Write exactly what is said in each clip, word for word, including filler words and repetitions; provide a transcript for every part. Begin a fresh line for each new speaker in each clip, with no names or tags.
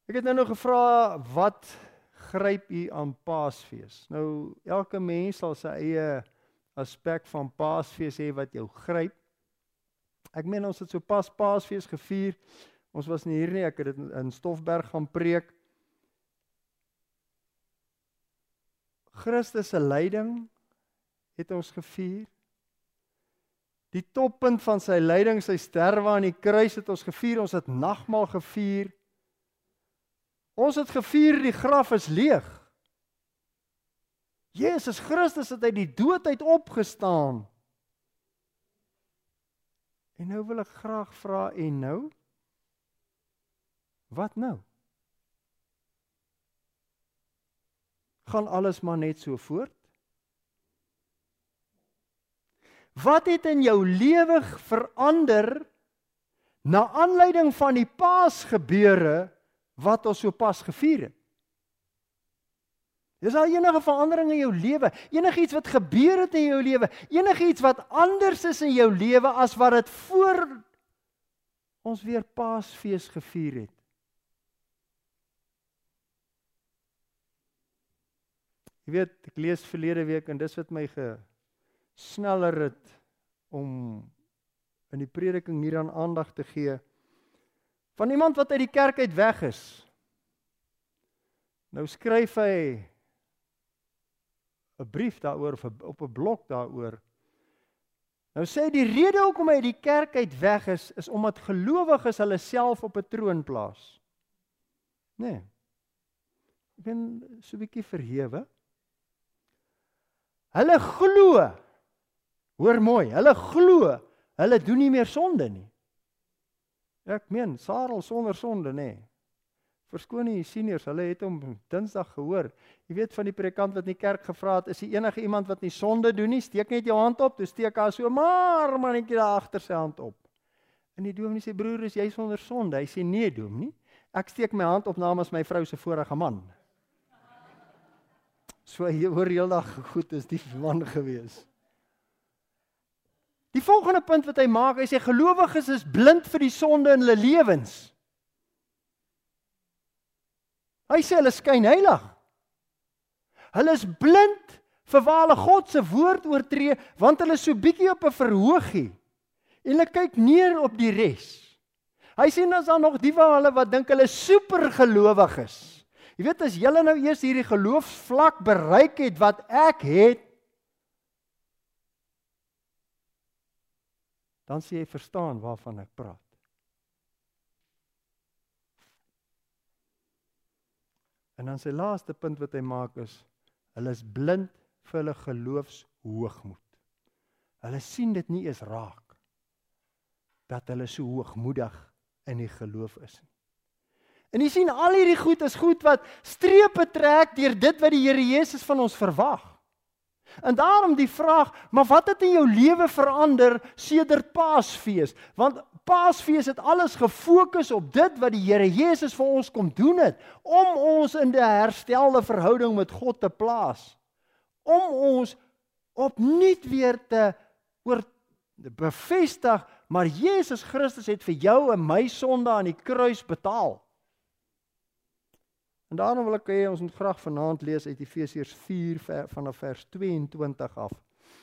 Ek het nou nog gevra, wat gryp u aan Paasfees? Nou, elke mens sal sy eie aspek van Paasfees hê wat jou gryp. Ek meen, ons het so pas Paasfees gevier. Ons was nie hier nie, ek het dit in Stoffberg gaan preek. Christus se lyding het ons gevier. Die toppunt van sy lyding, sy sterwe aan die kruis het ons gevier. Ons het nagmaal gevier. Ons het gevier, die graf is leeg. Jesus Christus het uit die dood uit opgestaan. En nou wil ek graag vra, en nou? Wat nou? Gaan alles maar net so voort? Wat het in jou lewe verander na aanleiding van die Paasgebeure wat ons so pas gevier het? Is daar enige verandering in jou lewe? Enige iets wat gebeur het in jou lewe? Enige iets wat anders is in jou lewe as wat dit voor ons weer Paasfees gevier het? Jy weet, ek lees verlede week en dis wat my gesneller het om in die prediking hieraan aandag te gee, van iemand wat uit die kerk uit weg is. Nou skryf hy 'n brief daaroor, of op 'n blok daaroor. Nou sê die rede hoekom hy uit die kerk uit weg is, is omdat gelowiges hulle self op 'n troon plaas. Nee. Ek ben so 'n bietjie verhewe. Hulle glo, hoor mooi, hulle glo, hulle doen nie meer sonde nie. Ek meen, Sarel sonder sonde, nee. Verskoon die seniors, hulle het hom Dinsdag gehoor. Jy weet van die predikant wat in die kerk gevra het, is die enige iemand wat nie sonde doen nie, steek net jou hand op, toe steek hy so maar mannetjie daar agter sy hand op. En die dominee sê, broer, is jy sonder sonde? Hy sê, nee dominee, ek steek my hand op namens my vrou se vorige man. So hy hoor heeldag goed is die man gewees. Die volgende punt wat hy maak, hy sê gelowiges is blind vir die sonde in hulle lewens. Hy sê hulle skyn heilig. Hulle is blind vir waar hulle God se woord oortree, want hulle is so bietjie op 'n verhoogie. En hulle kyk neer op die res. Hy sê dan is daar nog die van hulle wat dink hulle super gelowig is. Jy weet, as julle nou eers hierdie geloofsvlak bereik het wat ek het, dan sê jy verstaan waarvan ek praat. En dan sy laaste punt wat hy maak is, hulle is blind vir hulle geloofshoogmoed. Hulle sien dit nie eens raak, dat hulle so hoogmoedig in die geloof is. En jy sien, al hierdie goed is goed wat strepe trek deur dit wat die Here Jesus van ons verwag. En daarom die vraag, maar wat het in jou lewe verander sedert Paasfees? Want Paasfees het alles gefokus op dit wat die Here Jesus vir ons kom doen het, om ons in die herstelde verhouding met God te plaas. Om ons opnuut weer te oor bevestig, maar Jesus Christus het vir jou en my sonde aan die kruis betaal. En daarom wil ek hê ons moet graag vanaand lees uit Efesiërs vier vanaf vers tweeëntwintig af.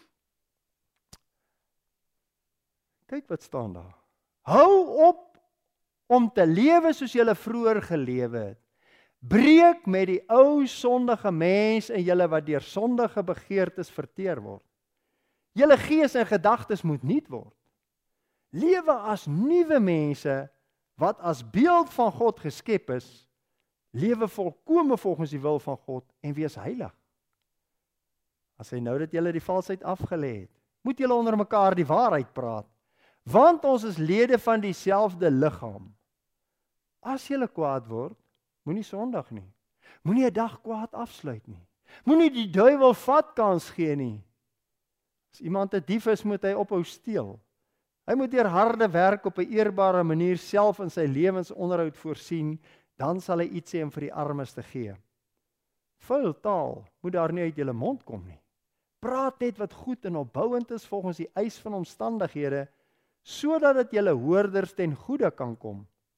Kyk wat staan daar. Hou op om te lewe soos julle vroeër gelewe het. Breek met die ou sondige mens in julle wat deur sondige begeertes verteer word. Julle gees en gedagtes moet nuut word. Lewe as nuwe mense wat as beeld van God geskep is. Lewe volkome volgens die wil van God en wees heilig. As hy nou dat julle die valsheid afgelê het, moet julle onder mekaar die waarheid praat, want ons is lede van dieselfde liggaam. As julle kwaad word, moenie sondig nie. Moenie 'n dag kwaad afsluit nie. Moenie die duiwel vat kans gee nie. As iemand 'n dief is, moet hy ophou steel. Hy moet deur harde werk op 'n eerbare manier self in sy lewensonderhoud voorsien, dan sal hy iets hê om vir die armes te gee. Vuil taal moet daar nie uit julle mond kom nie. Praat net wat goed en opbouend is volgens die eis van omstandighede, sodat dit julle hoorders ten goeie kan kom.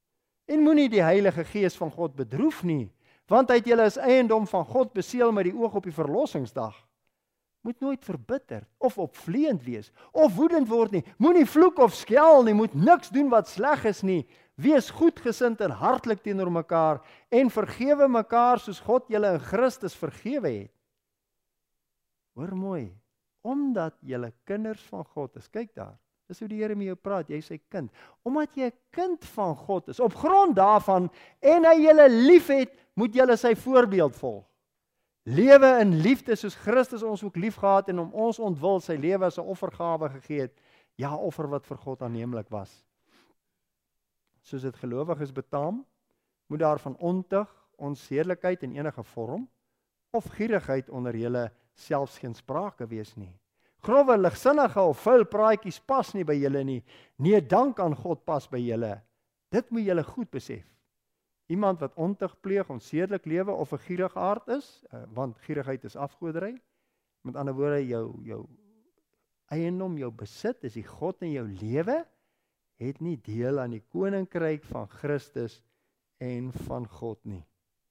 En moenie die Heilige Gees van God bedroef nie, want hy het julle as eiendom van God beseël met die oog op die verlossingsdag. Moet nooit verbitter of opvleend wees, of woedend word nie. Moenie vloek of skel nie, moet niks doen wat sleg is nie. Wees goedgesind en hartlik teenoor mekaar, en vergewe mekaar soos God julle in Christus vergewe het. Hoor mooi, omdat julle kinders van God is, kyk daar, dis hoe die Here met jou praat, jy is sy kind. Omdat jy 'n kind van God is, op grond daarvan, en hy julle lief het, moet julle sy voorbeeld volg. Lewe in liefde soos Christus ons ook lief gehad en om ons ontwil sy lewe as 'n offergawe gegee het. Ja, offer wat vir God aanneemlik was. Soos dit gelowiges betaam, moet daar van ontug, onsedelikheid in enige vorm of gierigheid onder julle selfs geen sprake wees nie. Grove, ligsinnige of vuil praatjies pas nie by julle nie. Nee, dank aan God pas by julle. Dit moet julle goed besef. Iemand wat ontug pleeg, onsedelik lewe of 'n gierige aard is, want gierigheid is afgoderry. Met ander woorde, jou jou eiendom, jou besit, is die God in jou lewe, het nie deel aan die koninkryk van Christus en van God nie.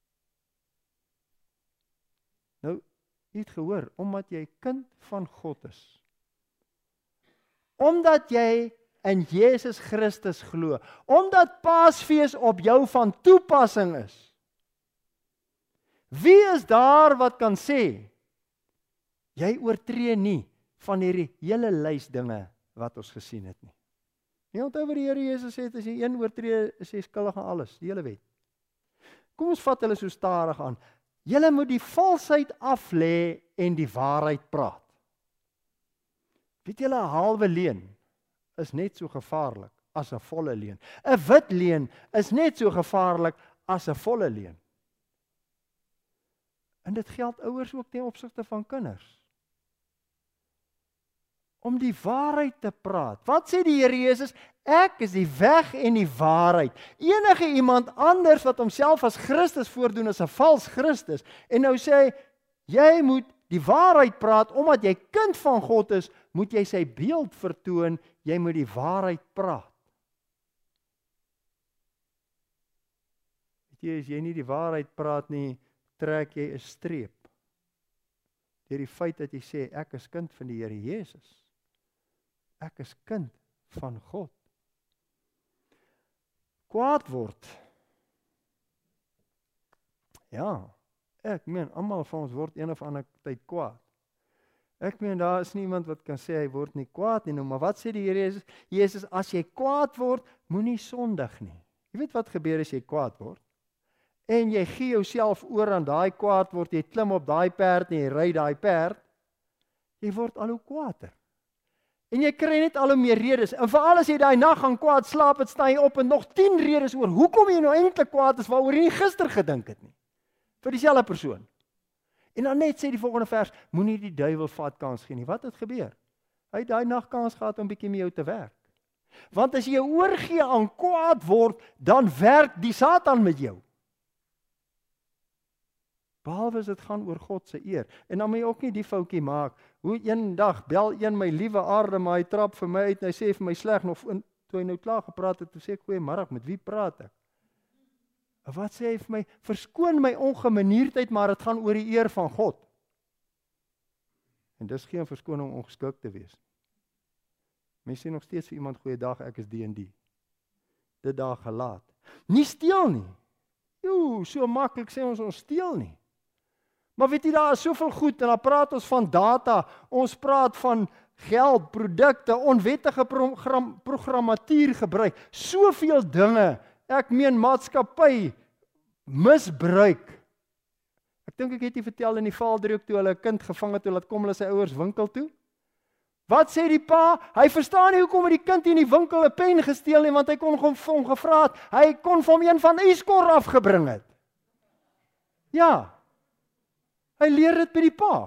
Nou, jy het gehoor, omdat jy kind van God is, omdat jy in Jesus Christus glo, omdat Paasfees op jou van toepassing is. Wie is daar wat kan sê, jy oortree nie van hierdie hele lys dinge wat ons gesien het nie. Jy onthou wat die Here Jesus sê, as jy een oortree, is jy skuldig aan alles, die hele wet. Kom ons vat hulle so stadig aan. Julle moet die valsheid af lê en die waarheid praat. Weet julle, 'n halwe leuen is net so gevaarlik as 'n volle leuen. 'n Wit leuen is net so gevaarlik as 'n volle leuen. En dit geld ouers ook ten opsigte van kinders. Om die waarheid te praat. Wat sê die Here Jesus? Ek is die weg en die waarheid. Enige iemand anders wat homself as Christus voordoen is 'n vals Christus. En nou sê hy, jy moet die waarheid praat, omdat jy kind van God is, moet jy sy beeld vertoon, jy moet die waarheid praat. Weet jy, as jy nie die waarheid praat nie, trek jy 'n streep. Deur die feit dat jy sê, ek is kind van die Here Jesus. Ek is kind van God. Kwaad word. Ja, ek meen, almal van ons word een of ander tyd kwaad. Ek meen, daar is nie iemand wat kan sê, hy word nie kwaad nie, nou, maar wat sê die Here Jesus? Jesus, as jy kwaad word, moenie sondig nie. Jy weet wat gebeur as jy kwaad word? En jy gee jouself oor aan daai kwaad word, jy klim op daai perd en jy ry daai perd, jy word al hoe kwaader. En jy kry net al hoe meer redes. En veral as jy daai nag gaan kwaad slaap, het staan jy op en nog tien redes oor hoekom jy nou eintlik kwaad is, waaroor jy nie gister gedink het nie. Vir dieselfde persoon. En dan net sê die volgende vers, moenie die duiwel vat kans gee nie. Wat het gebeur? Hy het daai nag kans gehad om bietjie met jou te werk. Want as jy oorgee aan kwaad word, dan werk die Satan met jou. Behalwe as dit gaan oor God se eer. En dan moet jy ook nie die foutjie maak. Hoe een dag bel een my liewe aarde, maar hy trap vir my uit en hy sê vir my sleg nog, toe hy nou klaar gepraat het, toe sê ek, goeiemiddag, met wie praat ek? En wat sê hy vir my? Verskoon my ongemanierdheid, maar dit gaan oor die eer van God. En dis geen verskoning om ongeskik te wees. Mense sê nog steeds vir iemand, goeiedag, ek is die en die. Dit daar gelaat. Nie steel nie. Jo, so maklik sê ons, ons steel nie. Maar weet jy, daar is soveel goed, en dan praat ons van data, ons praat van geld, produkte, onwettige program, programmatuur gebruik, soveel dinge, ek meen maatskappy, misbruik. Ek dink ek het jy vertel in die Vaaldriehoek toe hulle 'n kind gevang het, toe laat kom hulle sy ouers winkel toe. Wat sê die pa? Hy verstaan nie hoekom het die kind in die winkel 'n pen gesteel nie, want hy kon hom hom gevra het, hy kon vir hom een van Eskor afgebring het. Ja. Hy leer dit by die pa.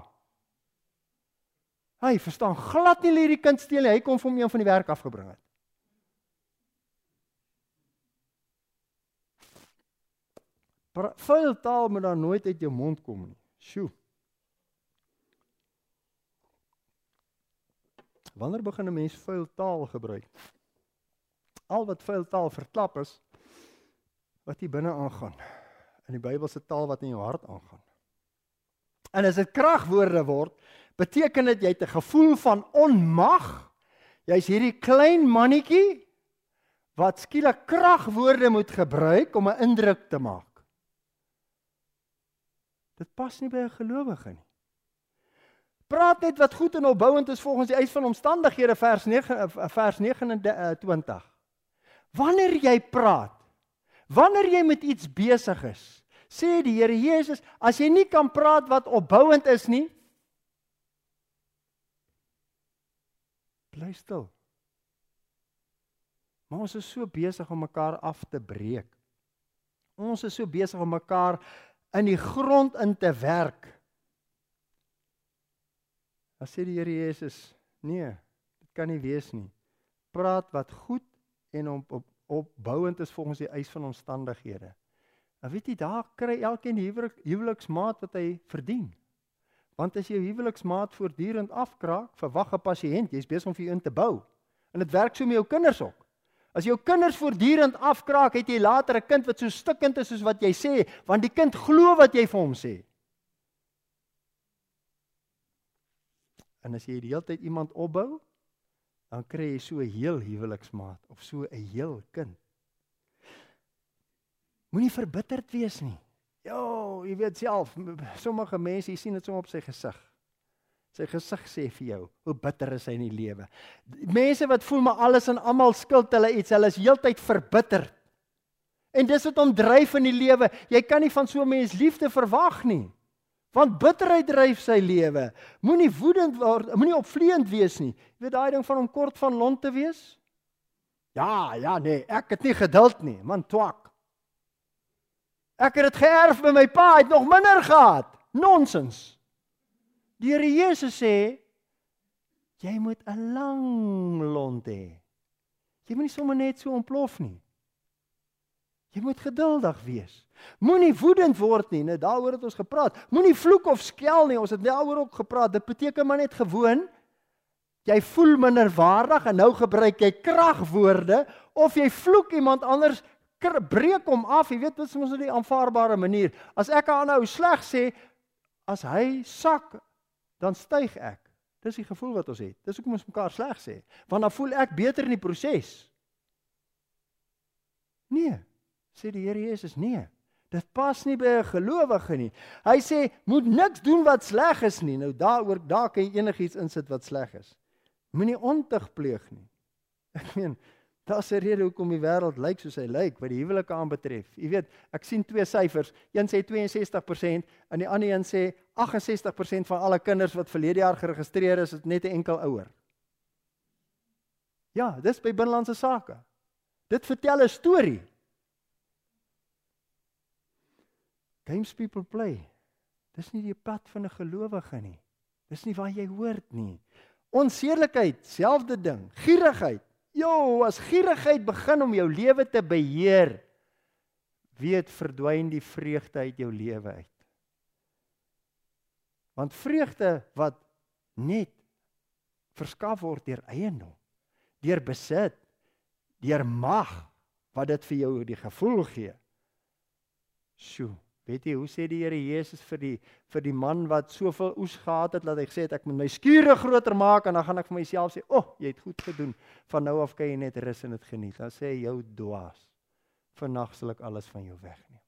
Hy verstaan glad nie leer die kind steel nie, hy kon vir hom een van die werk afgebring het. Vuil taal moet dan nooit uit jou mond kom nie. Sjoe. Wanneer begin 'n mens vuil taal gebruik? Al wat vuil taal verklap is, wat hier binne aangaan, in die Bybelse taal wat in jou hart aangaan. En as dit kragwoorde word, beteken dit jy het 'n gevoel van onmag. Jy's hierdie klein mannetjie wat skielik kragwoorde moet gebruik om 'n indruk te maak. Dit pas nie by 'n gelowige nie. Praat net wat goed en opbouend is volgens die eis van omstandighede, vers negen, vers negenentwintig. Wanneer jy praat, wanneer jy met iets besig is, sê die Here Jesus, as jy nie kan praat wat opbouend is nie, bly stil. Maar ons is so besig om mekaar af te breek. Ons is so besig om mekaar in die grond in te werk. Dan sê die Here Jesus, nee, dit kan nie wees nie. Praat wat goed en op, op, opbouend is volgens die eis van omstandighede. En weet jy, daar kry elkeen die huwelik, huweliksmaat wat hy verdien. Want as jou huweliksmaat voortdurend afkraak, verwag 'n pasiënt, jy's besig om vir jou in te bou. En dit werk so met jou kinders ook. As jou kinders voortdurend afkraak, het jy later 'n kind wat so stikkend is soos wat jy sê, want die kind glo wat jy vir hom sê. En as jy die hele tyd iemand opbou, dan kry jy so 'n heel huweliksmaat of so 'n heel kind. Moenie verbitterd wees nie. Jo, jy weet self, sommige mense, jy sien dit sommer op sy gesig. Sy gesig sê vir jou, hoe bitter is hy in die lewe. Mense wat voel maar alles en almal skuld hulle iets, hulle is heeltyd verbitterd. En dis wat hom dryf in die lewe. Jy kan nie van so 'n mens liefde verwag nie. Want bitterheid dryf sy lewe. Moenie woedend word, moenie opvleend wees nie. Jy weet daai ding van om kort van lont te wees? Ja, ja, nee, ek het nie geduld nie, man twak. Ek het dit geërf by my pa, hy het nog minder gehad. Nonsens. Die Here Jesus sê, jy moet 'n lang lont hê. Jy moet nie sommer net so ontplof nie. Jy moet geduldig wees. Moenie woedend word nie, nou daaroor het ons gepraat. Moenie vloek of skel nie, ons het daaroor ook gepraat. Dit beteken maar net gewoon, jy voel minderwaardig en nou gebruik jy kragwoorde, of jy vloek iemand anders, breek hom af, jy weet, dit is mos die aanvaarbare manier. As ek aan 'n ou sleg sê, as hy sak, dan styg ek. Dis die gevoel wat ons het. Dis hoekom ons mekaar sleg sê. Want dan voel ek beter in die proses. Nee, sê die Here Jesus, nee. Dit pas nie by 'n gelowige nie. Hy sê, moet niks doen wat sleg is nie. Nou daaroor, daar kan jy enigiets insit wat sleg is. Moenie ontug pleeg nie. Ek meen, daar's 'n rede hoekom die wêreld lyk soos hy lyk, wat die huwelike aanbetref. Jy weet, ek sien twee syfers. Een sê twee en ses persent en die ander een sê agt en ses persent van alle kinders wat verlede jaar geregistreer is, is net 'n enkel ouer. Ja, dis by binnelandse sake. Dit vertel 'n storie. Games people play. Dis nie die pad van 'n gelowige nie. Dis nie waar jy hoort nie. Onseerlikheid, selfde ding. Gierigheid. Jo, as gierigheid begin om jou lewe te beheer, weet verdwyn die vreugde uit jou lewe uit. Want vreugde wat net verskaf word deur eiendom, deur besit, deur mag, wat dit vir jou die gevoel gee. Sjoe, weet jy, hoe sê die Here Jesus vir die, vir die man wat soveel oes gehad het, dat hy gesê het, ek moet my skure groter maak, en dan gaan ek vir myself sê, oh, jy het goed gedoen, van nou af kan jy net rus en dit geniet. Dan sê hy, jou dwaas, vannag sal ek alles van jou wegneem.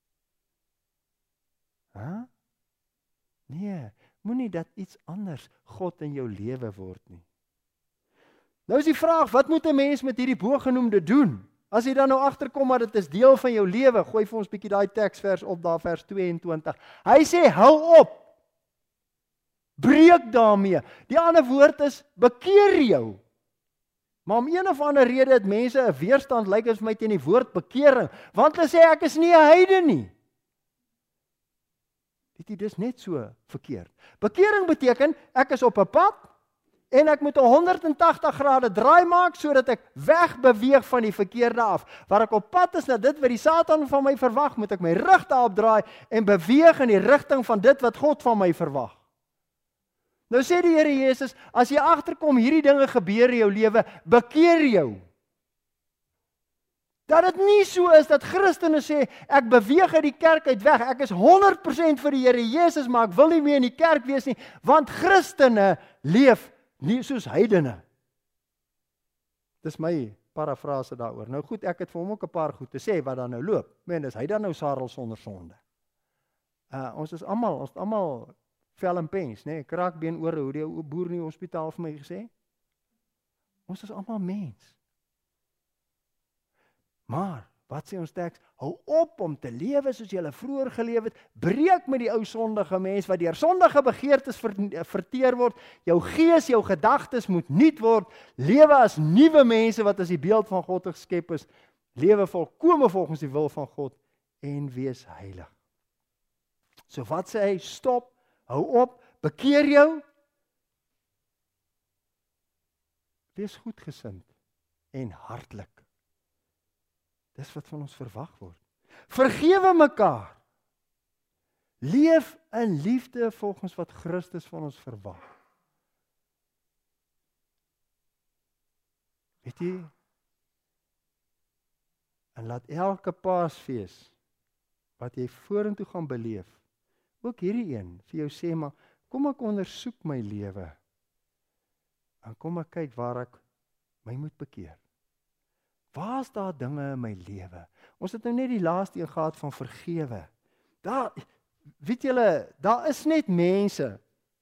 Huh? Nee, moenie dat iets anders God in jou lewe word nie. Nou is die vraag, wat moet 'n mens met hierdie bogenoemde doen? As jy dan nou agterkom maar dit is deel van jou lewe, gooi vir ons bietjie daai teksvers op daar, vers tweeëntwintig. Hy sê, hou op. Breek daarmee. Die ander woord is, bekeer jou. Maar om een of ander rede het mense 'n weerstand, lyk as vir my teen die woord bekering, want hulle sê ek is nie 'n heiden nie. Weet jy, dis net so verkeerd. Bekering beteken, ek is op 'n pad, en ek moet 'n honderd en tagtig grade draai maak, sodat ek wegbeweeg van die verkeerde af. Waar ek op pad is na dit wat die Satan van my verwag, moet ek my rug daarop draai, en beweeg in die rigting van dit wat God van my verwag. Nou sê die Here Jesus, as jy agterkom hierdie dinge gebeur in jou lewe, bekeer jou. Dat dit nie so is dat Christene sê, ek beweeg uit die kerk uit weg, ek is honderd persent vir die Here Jesus, maar ek wil nie meer in die kerk wees nie, want Christene leef nie soos heidene. Dis my parafrase daaroor. Nou goed, ek het vir hom ook 'n paar goed te sê wat dan nou loop. Men, is hy dan nou Sarel sonder sonde? Uh, ons is almal, ons is almal vel en pens, né? Kraakbeen ore, hoe die ou boer in die hospitaal vir my gesê. Ons is almal mens. Maar, wat sê ons teks? Hou op om te lewe soos jy vroeër geleef het, breek met die ou sondige mens, wat deur sondige begeertes ver, verteer word, jou gees, jou gedagtes moet nuut word, lewe as nuwe mense, wat as die beeld van God geskep is, lewe volkome volgens die wil van God, en wees heilig. So wat sê hy? Stop, hou op, bekeer jou, wees goedgesind, en hartlik. Dis wat van ons verwag word. Vergewe mekaar. Leef in liefde volgens wat Christus van ons verwag. Weet jy? En laat elke Paasfees wat jy vorentoe gaan beleef, ook hierdie een, vir jou sê, maar kom ek ondersoek my lewe. En kom ek kyk waar ek my moet bekeer. Waar is daar dinge in my lewe? Ons het nou net die laaste een gehad van vergewe. Daar, weet julle, daar is net mense.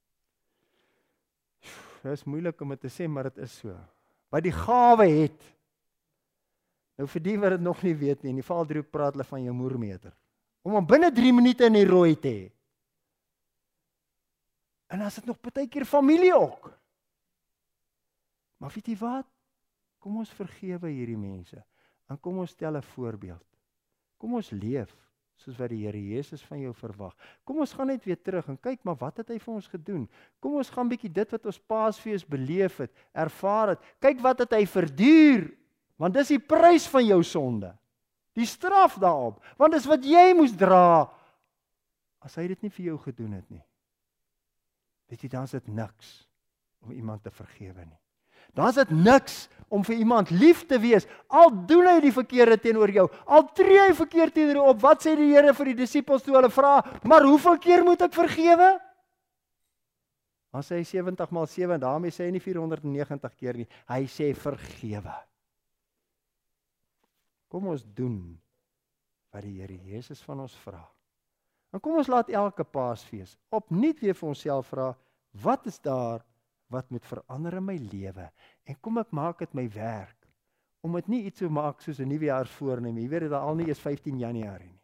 Dit is moeilik om dit te sê, maar dit is so. Wat die gawe het. Nou vir die wat dit nog nie weet nie, in die val drie praat hulle van jou moermeter. Om om binne drie minute in die rooi te hê. En as dit nog partykeer familie ook. Maar weet jy wat? Kom ons vergewe hierdie mense, en kom ons stel 'n voorbeeld. Kom ons leef, soos wat die Here Jesus van jou verwag. Kom ons gaan net weer terug, en kyk maar wat het hy vir ons gedoen. Kom ons gaan bietjie dit wat ons Paasfees beleef het, ervaar het, kyk wat het hy verduur, want dis die prys van jou sonde. Die straf daarop, want dis wat jy moes dra, as hy dit nie vir jou gedoen het nie. Weet jy, dan is dit niks, om iemand te vergewe nie. Dan is dit niks om vir iemand lief te wees, al doen hy die verkeerde teenoor jou, al tree hy verkeerd teenoor jou op. Wat sê die Here vir die disippels toe hulle vra, maar hoeveel keer moet ek vergewe? Dan sê hy sewentig maal sewe, en daarmee sê hy nie vierhonderd negentig keer nie, hy sê vergewe. Kom ons doen wat die Here Jesus van ons vra. En kom ons laat elke Paasfees opnuut weer vir onsself vra, wat is daar wat moet verander in my lewe, en kom ek maak dit my werk, om dit nie iets te maak soos 'n nuwejaarsvoornem, jy weet dit al nie is vyftien Januarie nie.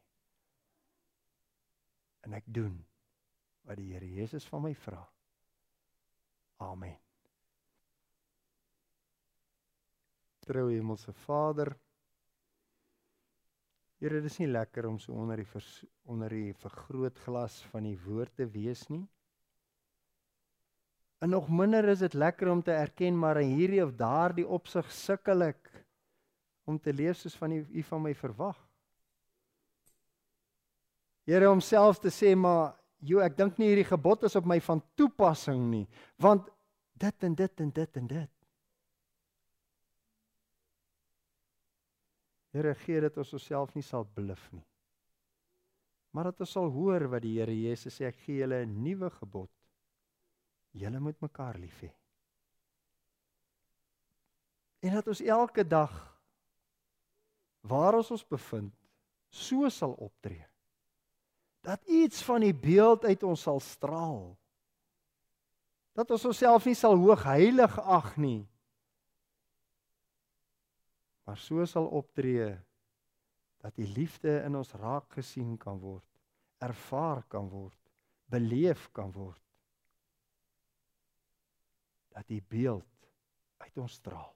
En ek doen wat die Here Jesus van my vra. Amen. Trou Hemelse Vader, Here, dit is nie lekker om so onder die, vers, onder die vergrootglas van die woord te wees nie. En nog minder is dit lekker om te erken, maar in hierdie of daardie opsig sukkel ek om te leef soos van U van my verwag. Here, om selfs te sê, maar jo, ek dink nie hierdie gebod is op my van toepassing nie, want dit en dit en dit en dit. Here, gee dat ons onsself nie sal bluf nie, maar dat ons sal hoor wat die Here Jesus sê, ek gee julle 'n nuwe gebod. Julle moet mekaar lief hê. En dat ons elke dag, waar ons ons bevind, so sal optree. Dat iets van die beeld uit ons sal straal. Dat ons onsself nie sal hoog heilig ag nie, maar so sal optree, dat die liefde in ons raak gesien kan word, ervaar kan word, beleef kan word. Dat die beeld uit ons straal.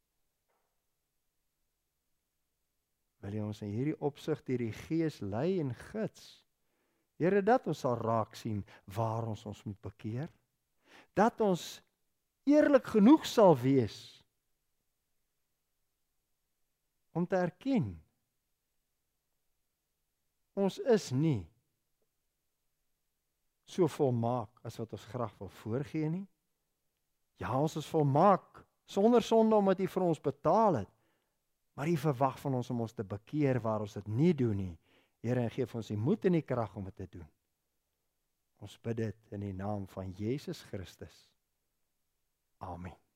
Wil jy ons in hierdie opsig deur die Gees lei en gids? Here, dat ons sal raak sien waar ons ons moet bekeer. Dat ons eerlik genoeg sal wees om te erken, ons is nie so volmaak as wat ons graag wil voorgee nie. Ja, ons is volmaak, sonder sonde omdat U vir ons betaal het. Maar U verwag van ons om ons te bekeer waar ons dit nie doen nie. Here, gee vir ons die moed en die krag om dit te doen. Ons bid dit in die naam van Jesus Christus. Amen.